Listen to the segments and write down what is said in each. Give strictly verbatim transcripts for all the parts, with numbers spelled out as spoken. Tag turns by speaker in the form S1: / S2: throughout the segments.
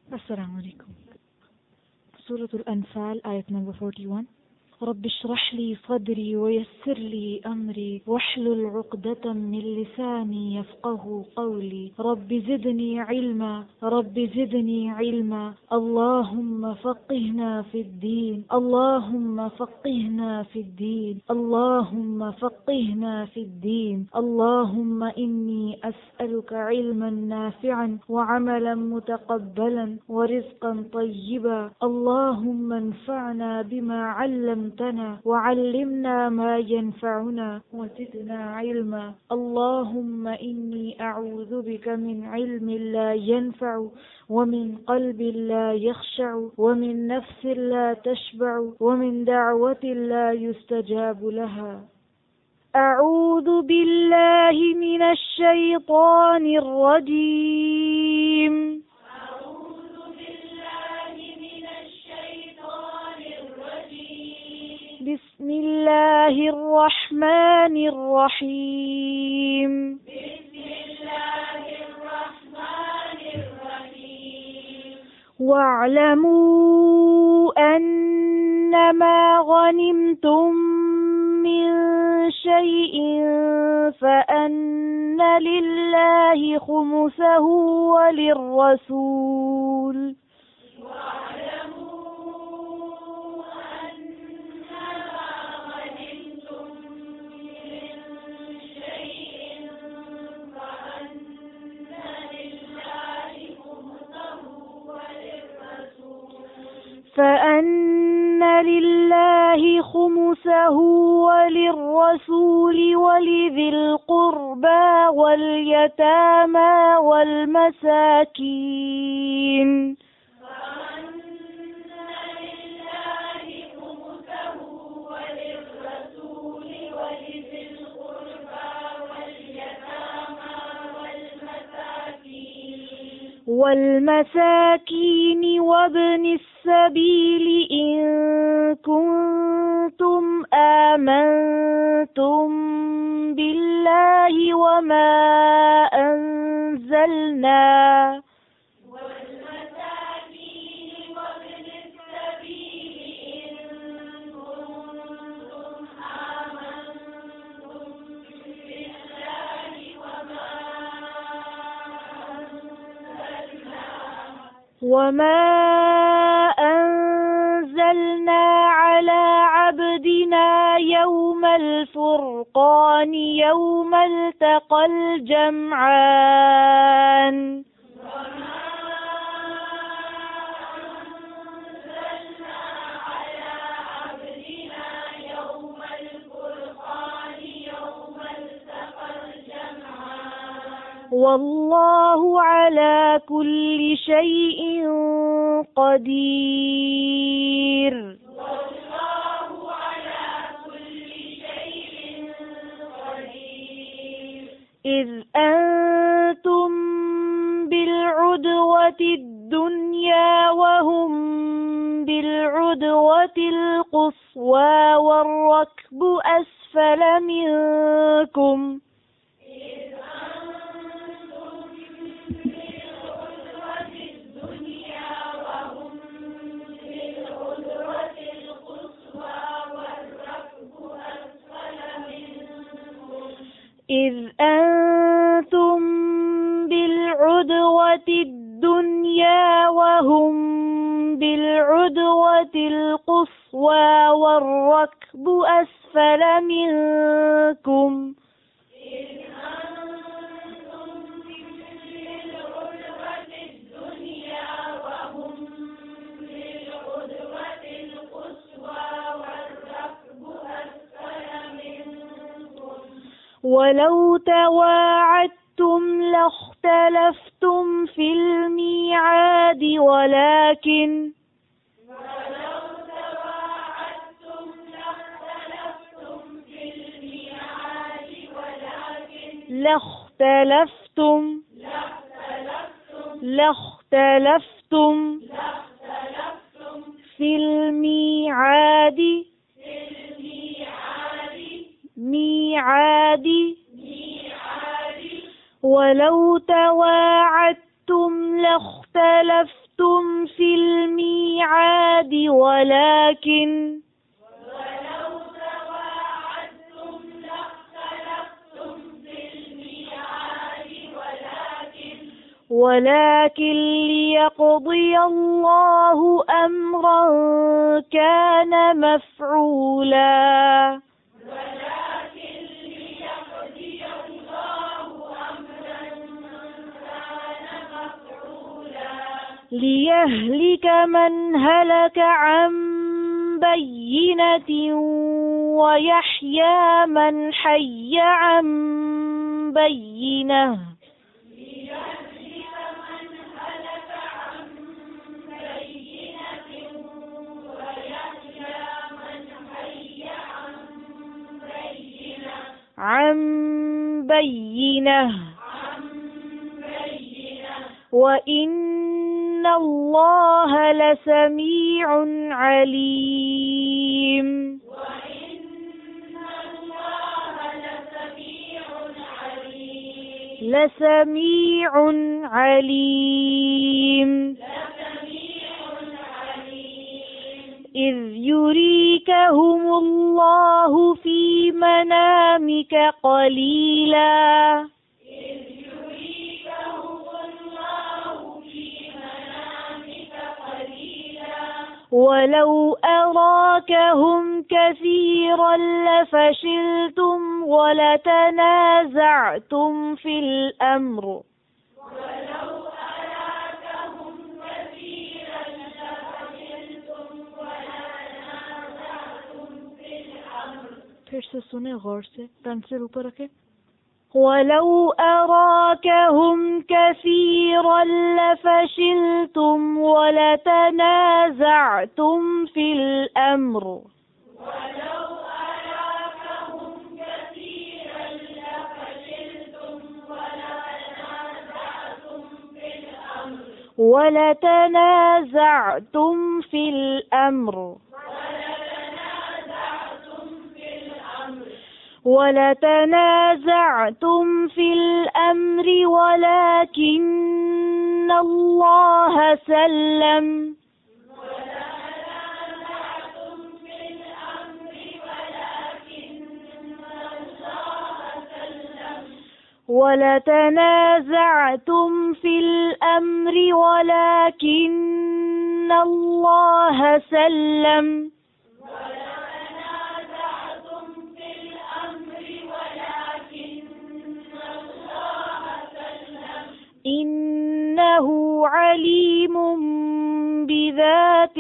S1: السلام عليكم. سورة الأنفال آية number forty-one. رب اشرح لي صدري ويسر لي أمري واحلل عقدة من لساني يفقه قولي. رب زدني علما رب زدني علما اللهم فقهنا في الدين اللهم فقهنا في الدين اللهم فقهنا في الدين اللهم إني أسألك علما نافعا وعملا متقبلا ورزقا طيبا. اللهم انفعنا بما علمتنا وعلمنا ما ينفعنا وزدنا علما. اللهم إني أعوذ بك من علم لا ينفع ومن قلب لا يخشع ومن نفس لا تشبع ومن دعوة لا يستجاب لها. أعوذ بالله من الشيطان الرجيم. بسم الله الرحمن الرحيم.
S2: بسم الله الرحمن الرحيم.
S1: واعلموا أنما غنمتم من شيء فأن لله خمسه وللرسول فأن لله خمسه وللرسول ولذي القربى واليتامى والمساكين. والمساكين وابن السبيل إن كنتم آمنتم بالله وما أنزلنا وما أنزلنا على عبدنا يوم الفرقان يوم التقى الجمعان. والله على كل شيء قدير.
S2: والله على كل شيء قدير.
S1: إذ أنتم بالعدوة الدنيا وهم بالعدوة القصوى والركب أسفل منكم إذ أنتم بالعدوة الدنيا وهم بالعدوة القصوى والركب أسفل منكم ولو تواعدتم لاختلفتم في الميعاد ولكن
S2: ولو تواعدتم لاختلفتم في الميعاد ولكن
S1: لاختلفتم لاختلفتم في الميعاد ميعاد ولو تواعدتم تواعدتم لاختلفتم في الميعاد ولكن
S2: ولو تواعدتم لاختلفتم في الميعاد ولكن
S1: ولكن ليقضي الله أمرا كان مفعولا
S2: ولكن ليقضي الله أمرا كان مفعولا
S1: ليهلك من هلك عن بينة ويحيى من حي عن بينة
S2: ليهلك من هلك عن بينة ويحيى من حي عن بينة
S1: عن بينة
S2: عن بينة
S1: وإن الله لسميع عليم
S2: وإن الله لسميع عليم
S1: لسميع عليم
S2: لسميع عليم
S1: إذ يريكهم الله في منامك قليلا
S2: إذ يريكهم الله في منامك قليلا
S1: ولو أراكهم كثيرا لفشلتم ولتنازعتم في الأمر
S2: ولو أراكهم كثيرا لفشلتم ولتنازعتم في الأمر
S1: फिर से सुने गौर से कान से ऊपर रखे ولو أراكهم كثيرا لفشلتم ولتنازعتم في الأمر
S2: ولو أراكهم كثيرا لفشلتم ولتنازعتم في الأمر
S1: ولتنازعتم في الأمر ولتنازعتم في الأمر ولكن الله سلم ولتنازعتم في الأمر ولكن الله سلم إنه عليم بذات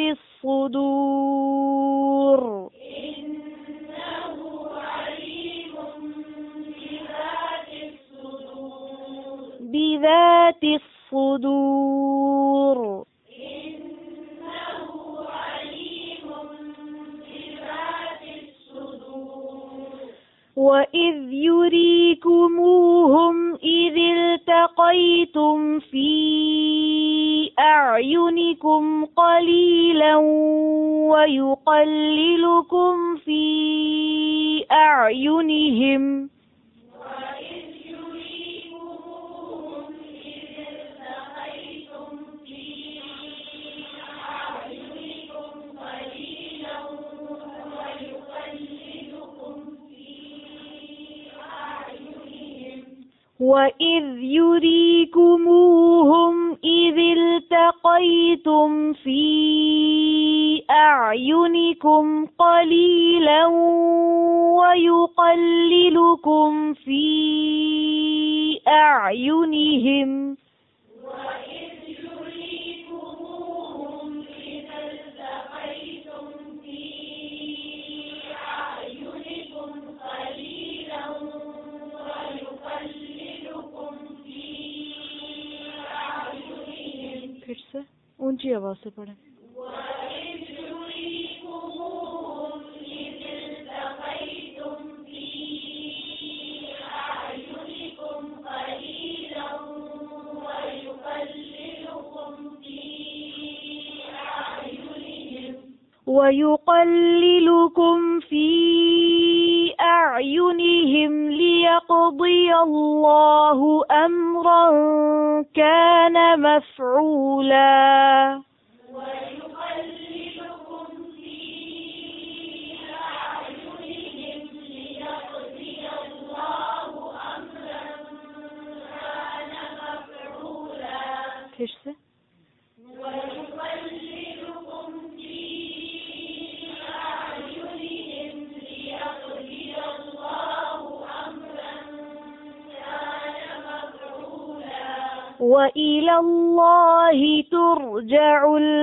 S1: الصدور
S2: إنه عليم بذات الصدور
S1: بذات الصدور
S2: إنه عليم بذات الصدور
S1: وإذ يريكموهم إذ التقيتم في أعينكم قليلا ويقللكم في أعينهم
S2: وإذ يريكموهم إذ التقيتم في أعينكم قليلا ويقللكم في أعينهم
S1: وإذ يريكموهم إذ التقيتم في أعينكم قليلا ويقللكم في أعينهم
S2: وإذ يريكموهم إذ التقيتم في أعينكم قليلا ويقللكم في أعينهم
S1: फिर से ऊंची आवाज से पढ़ें
S2: وإذ يريكموهم إذ التقيتم في أعينكم قليلا ويقللكم في أعينهم
S1: ويقللكم في أعينهم ليقضي الله أمرا كان مفعولا
S2: ويقلبكم في أعينهم ليقضي الله أمرا كان مفعولا
S1: फिर से
S2: ويقلبكم في أعينهم ليقضي الله أمرا كان مفعولا
S1: وإلى الله ترجع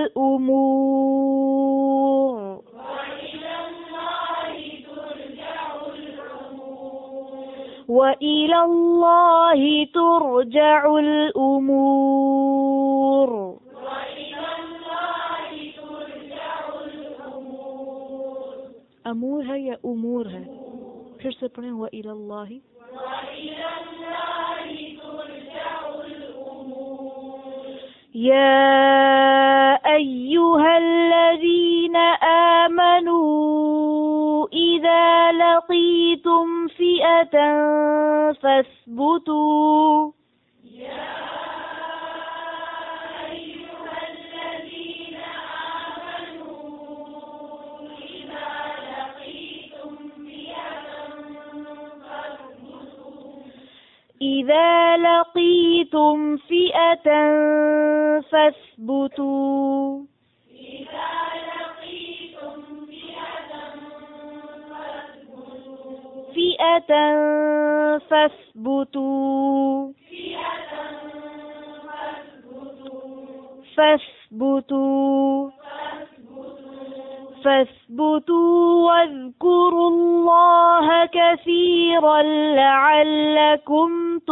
S1: الأمور
S2: وإلى الله ترجع الأمور
S1: وإلى الله ترجع الأمور
S2: وإلى الله ترجع الأمور
S1: अमूर है या उमूर है? फिर से पढ़ें वइला अल्लाह
S2: وإلى الله ترجع الأمور
S1: يا أيها الذين آمنوا إذا لقيتم فئة فاثبتوا
S2: يا أيها الذين آمنوا إذا لقيتم فئة فاثبتوا
S1: إذا لقيتم فئة فاثبتوا
S2: إذا لقيتم فئة فاثبتوا
S1: فئة فاثبتوا
S2: فئة فاثبتوا
S1: فاثبتوا
S2: فاثبتوا
S1: فاثبتوا واذكروا الله كثيرا لعلكم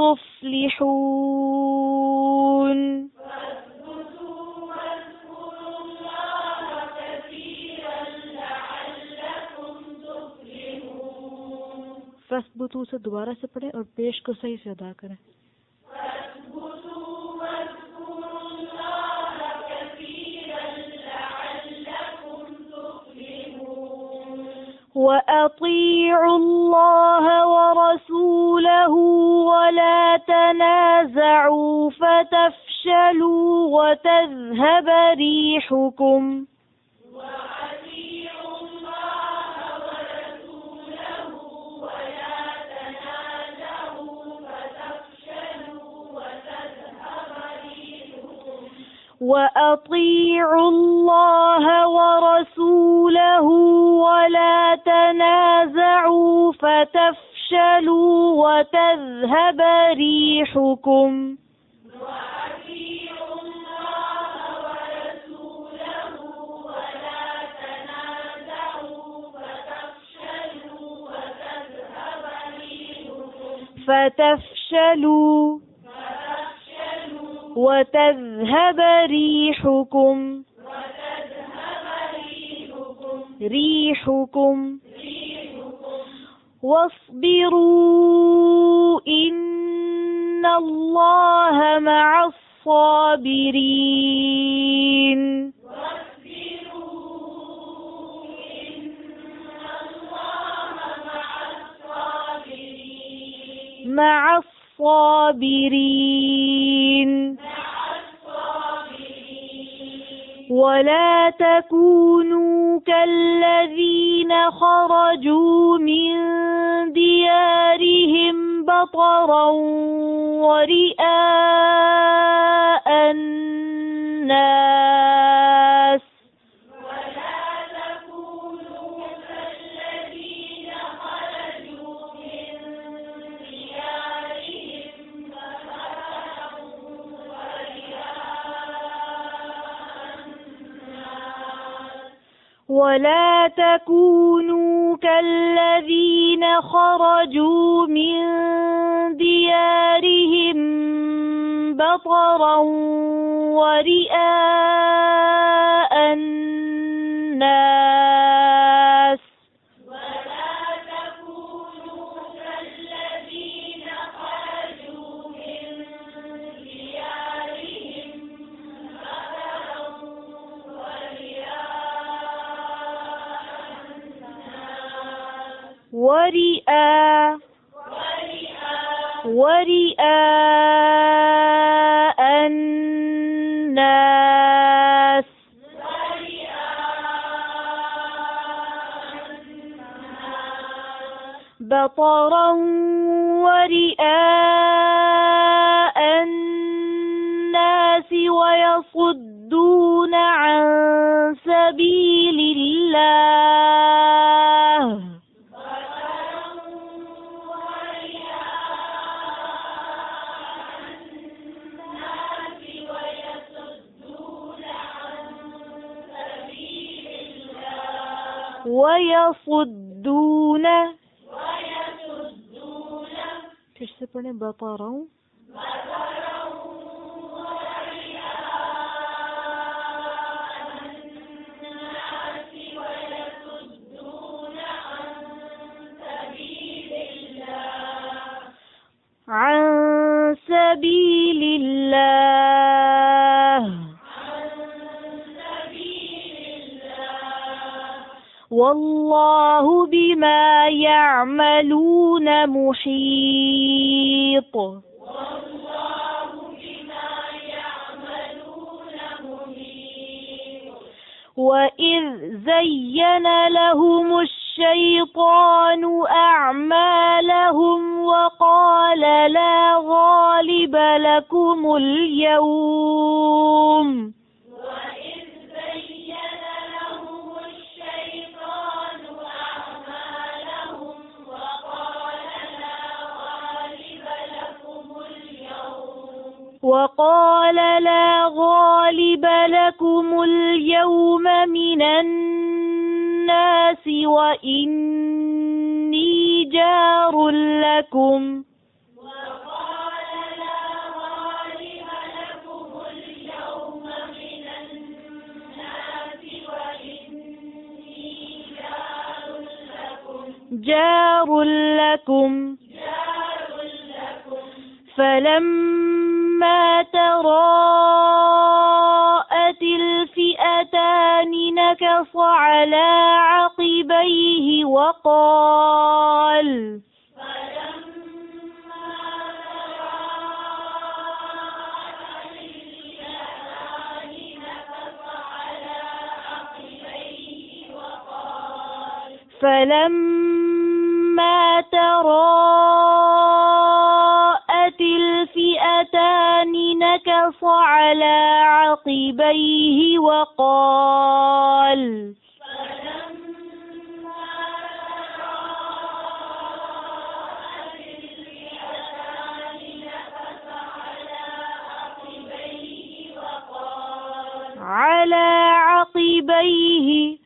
S1: تفلحون
S2: فاثبتوا واذكروا الله كثيرا لعلكم تفلحون
S1: फस्बुतू से दोबारा से पढ़ें और पेश को सही से अदा करें
S2: فاثبتوا واذكروا الله كثيرا لعلكم تفلحون
S1: وأطيعوا الله ورسوله ولا تنازعوا فتفشلوا وتذهب ريحكم
S2: وأطيعوا الله ورسوله ولا تنازعوا فتفشلوا وتذهب ريحكم
S1: وأطيعوا الله ورسوله ولا تنازعوا فتفشلوا وتذهب ريحكم
S2: وأطيعوا الله ورسوله ولا تنازعوا فتفشلوا وتذهب ريحكم
S1: فتفشلوا
S2: فتفشلوا
S1: وتذهب ريحكم
S2: وتذهب ريحكم
S1: ريحكم
S2: ريحكم
S1: واصبروا إن الله مع الصابرين
S2: واصبروا إن الله مع الصابرين
S1: مع الصابرين
S2: مع الصابرين
S1: ولا تكونوا كالذين خرجوا من ديارهم بطرا ورئاء الناس
S2: ولا تكونوا كالذين خرجوا من ديارهم بطرا
S1: ولا تكونوا كالذين خرجوا من ديارهم بطرا ورئاء الناس
S2: ولا تكونوا كالذين خرجوا من ديارهم بطرا ورئاء الناس
S1: ورئاء ورئاء الناس بطرا ورئاء الناس ويصدون عن سبيل الله ويصدون फिर से पढ़े बता रहा हूँ عن سبيل الله والله بما يعملون محيط وإذ زين لهم الشيطان أعمالهم وقال لا غالب لكم اليوم وقال لا غالب لكم اليوم من الناس وإني جار لكم جار لكم فلما تراءت الفئتان نكص على عقبيه وقال فلما تراءت الفئتان نكص على عقبيه وقال على عقبيه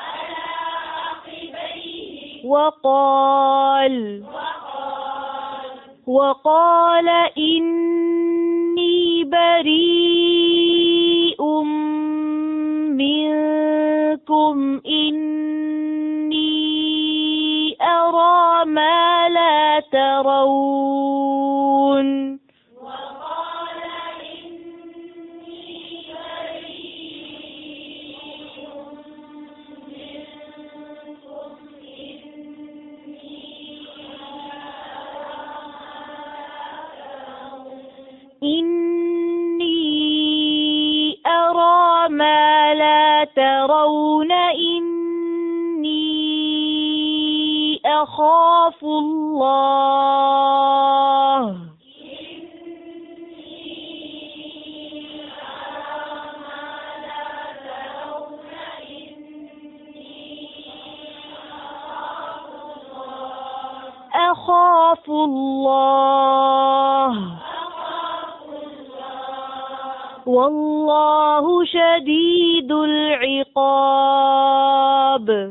S1: وقال وقال إني بريء منكم إني أرى ما لا ترون إني أرى ما لا ترون إني أخاف الله أخاف الله والله شديد العقاب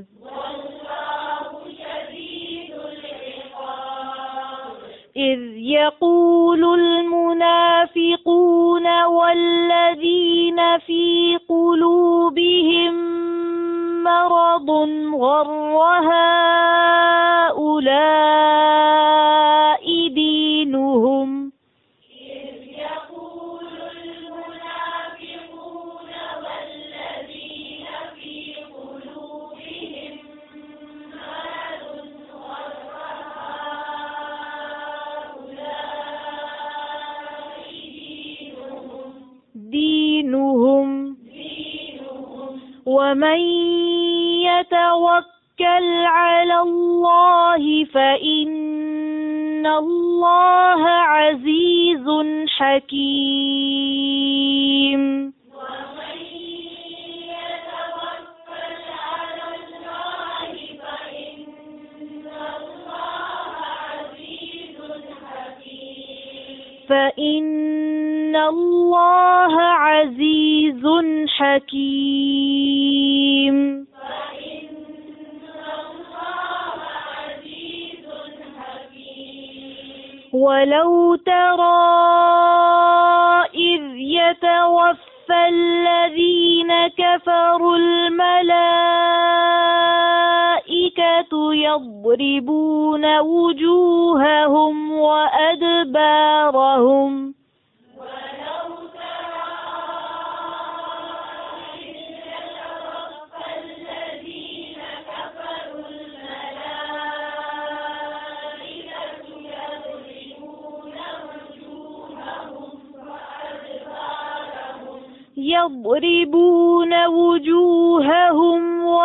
S1: إذ يقول المنافقون والذين في قلوبهم مرض غر هؤلاء دينهم ومن يتوكل على الله فإن الله عزيز حكيم.
S2: ومن يتوكل على الله فإن الله عزيز حكيم.
S1: فإن الله عزيز حكيم.
S2: فإن الله عزيز حكيم.
S1: ولو ترى إذ يتوفى الذين كفروا الملائكة يضربون وجوههم وأدبارهم
S2: ولو ترى إذ يتوفى الذين كفروا الملائكة يضربون وجوههم وأدبارهم
S1: يضربون وجوههم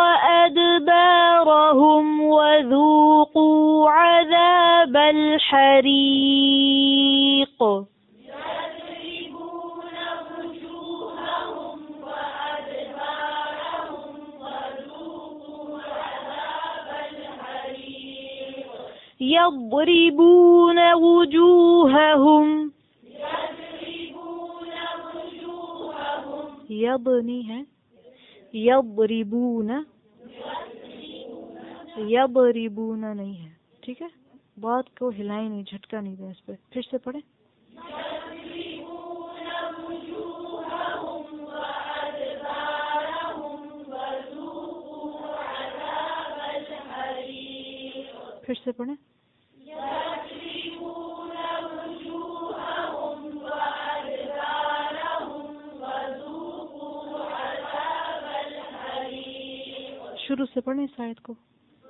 S1: وأدبارهم وذوقوا عذاب الحريق.
S2: يضربون وجوههم وأدبارهم وذوقوا عذاب الحريق.
S1: يضربون وجوههم
S2: يضربون وجوههم
S1: يضنها يضربون यबरिबून नहीं है, ठीक है. बात को हिलाए नहीं, झटका नहीं दे इस पे. फिर से पढ़े. फिर से पढ़े. शुरू से पढ़े इस आयत को.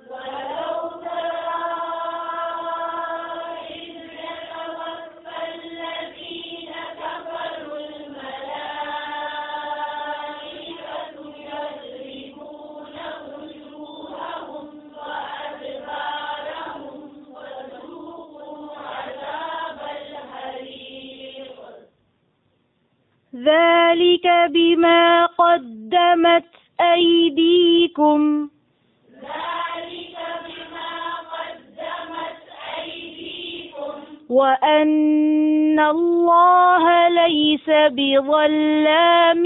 S1: ذلك بما قدمت أيديكم
S2: ذلك بما قدمت أيديكم
S1: وأن الله ليس بظلام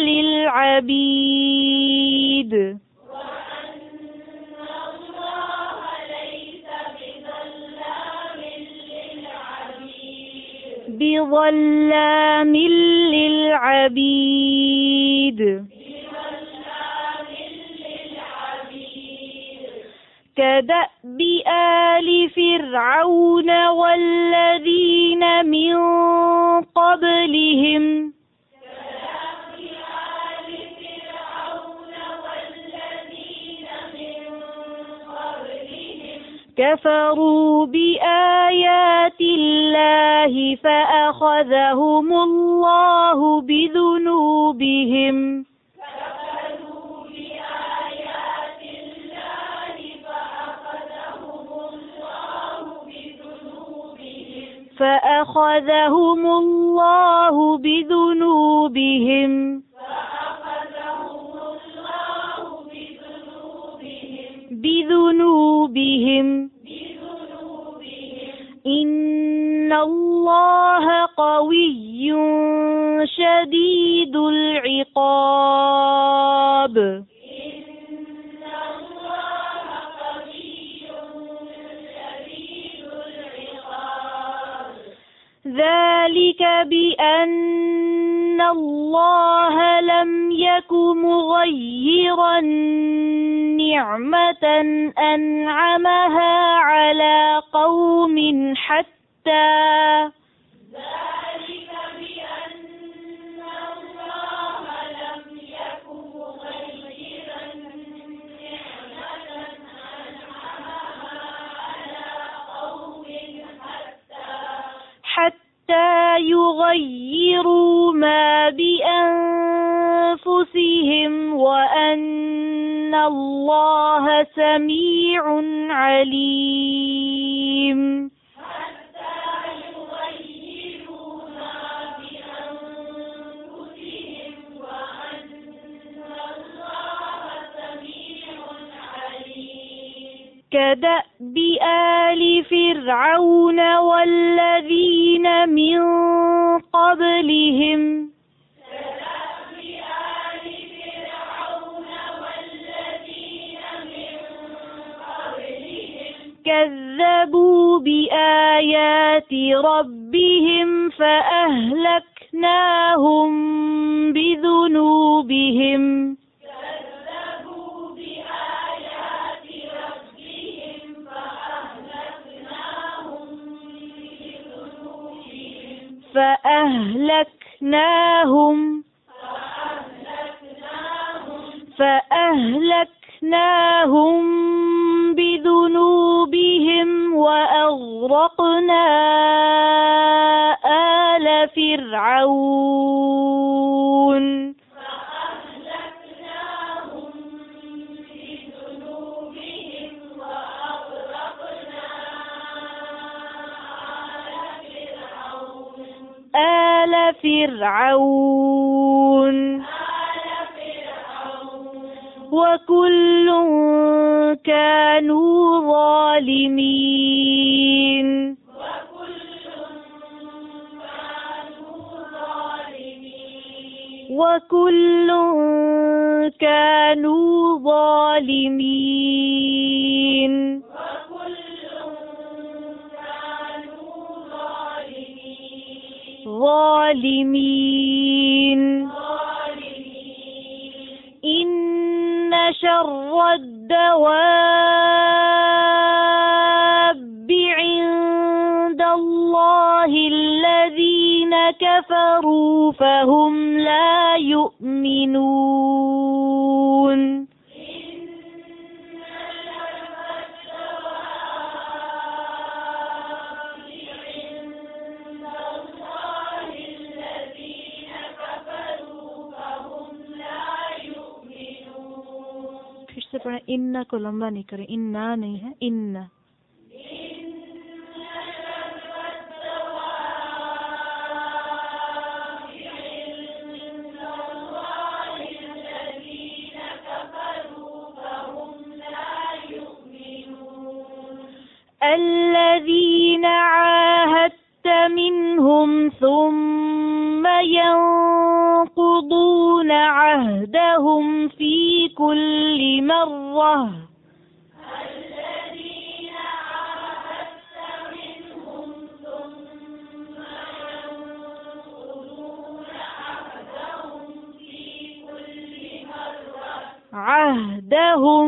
S1: للعبيد.
S2: وأن الله ليس بظلام للعبيد
S1: بظلام للعبيد كدأب آل فرعون والذين من قبلهم كفروا بآيات الله فأخذهم الله بذنوبهم فأخذهم الله بذنوبهم بذنوبهم إن الله قوي شديد العقاب. ذلك بأن الله لم يك مغيرا نعمة أنعمها على قوم حتى
S2: ذلك بأن الله لم يك مغيرا نعمة أنعمها على قوم حتى
S1: حتى يغيروا ما بأنفسهم أنفسهم وأن الله سميع عليم. كدأب آل فرعون والذين من قبلهم كذبوا بآيات ربهم فأهلكناهم بذنوبهم فأهلكناهم فأهلكناهم بذنوبهم وأغرقنا آل فرعون آل فرعون وكل كانوا ظالمين وكل كانوا ظالمين ظالمين إن شر الدواب عند الله الذين كفروا فهم لا يؤمنون फिर से पढ़ें इन्ना को लंबा नहीं करें इन्ना नहीं है इन्ना الذين عاهدت منهم ثم ينقضون عهدهم في كل مرة الذين عاهدت منهم ثم ينقضون عهدهم في كل مرة عهدهم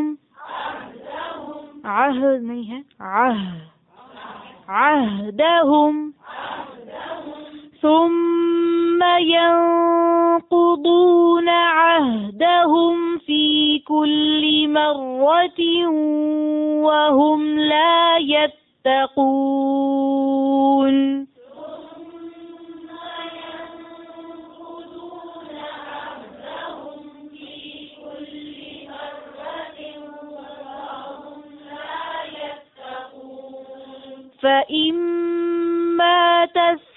S1: عهد नहीं है عهد عهدهم ثم ينقضون عهدهم في كل مرة وهم لا يتقون فإما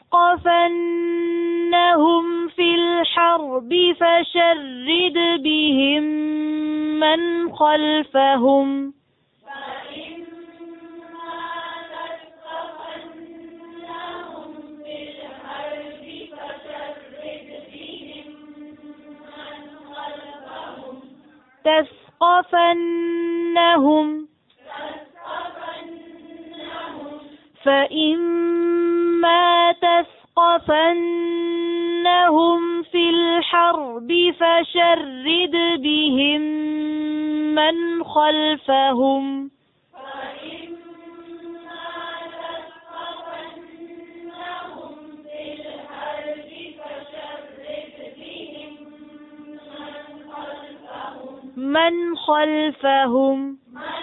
S1: تثقفنهم في الحرب فشرد بهم من خلفهم تثقفنهم فإما تثقفنهم في الحرب فشرد بهم من خلفهم من خلفهم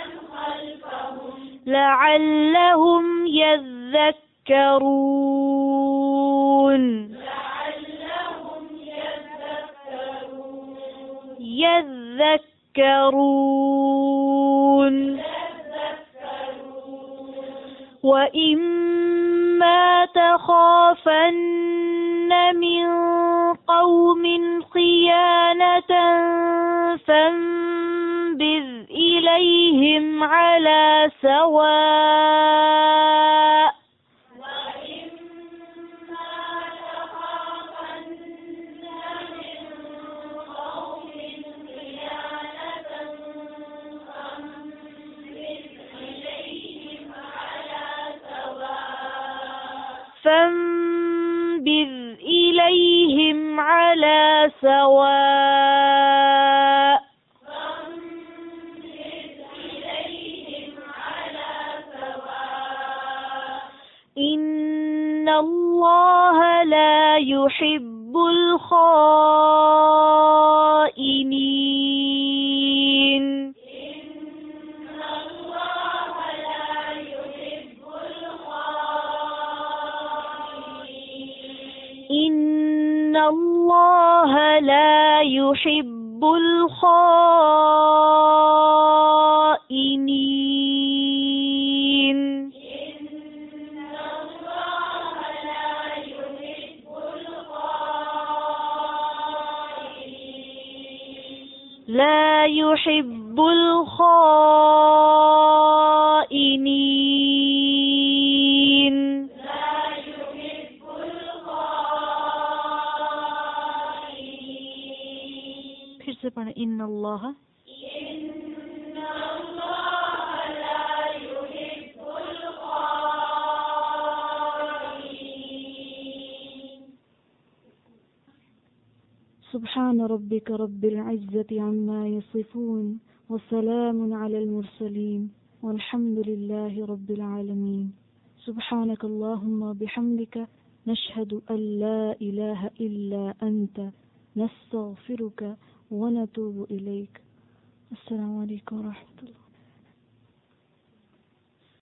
S1: لعلهم يذكرون يذكرون وإما تخافن من قوم خيانة فانبذ إليهم على سواء فانبذ إليهم على سواء إن الله لا يحب الخائنين إن الله لا يحب الخائنين لا يحب الخائنين फिर से पढ़े इन अल्लाह سبحان ربك رب العزة عما يصفون وسلام على المرسلين والحمد لله رب العالمين سبحانك اللهم وبحمدك نشهد أن لا إله إلا أنت نستغفرك ونتوب إليك. السلام عليكم ورحمة الله.